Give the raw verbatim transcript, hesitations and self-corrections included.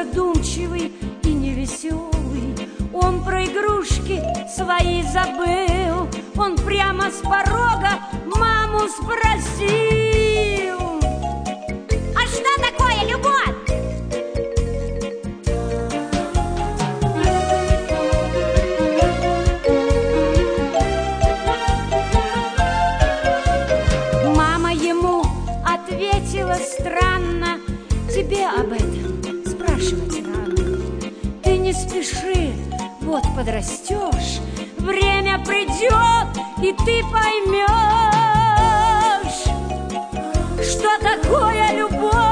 задумчивый и невеселый. Он про игрушки свои забыл, он прямо с порога маму спросил: а что такое любовь? Мама ему ответила странно: тебе об этом спрашивать рано. Ты не спеши, вот подрастешь, время придет, и ты поймешь, что такое любовь.